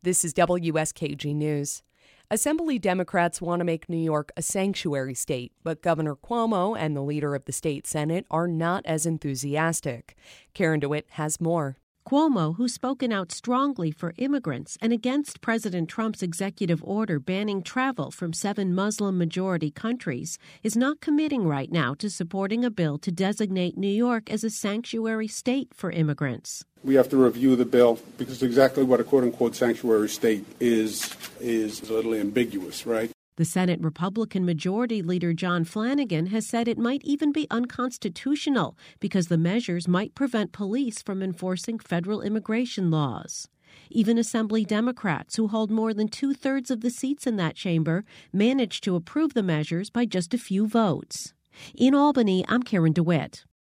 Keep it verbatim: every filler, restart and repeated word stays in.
This is W S K G News. Assembly Democrats want to make New York a sanctuary state, but Governor Cuomo and the leader of the state Senate are not as enthusiastic. Karen DeWitt has more. Cuomo, who's spoken out strongly for immigrants and against President Trump's executive order banning travel from seven Muslim-majority countries, is not committing right now to supporting a bill to designate New York as a sanctuary state for immigrants. We have to review the bill because exactly what a quote-unquote sanctuary state is is a little ambiguous, right? The Senate Republican Majority Leader John Flanagan has said it might even be unconstitutional because the measures might prevent police from enforcing federal immigration laws. Even Assembly Democrats, who hold more than two-thirds of the seats in that chamber, managed to approve the measures by just a few votes. In Albany, I'm Karen DeWitt.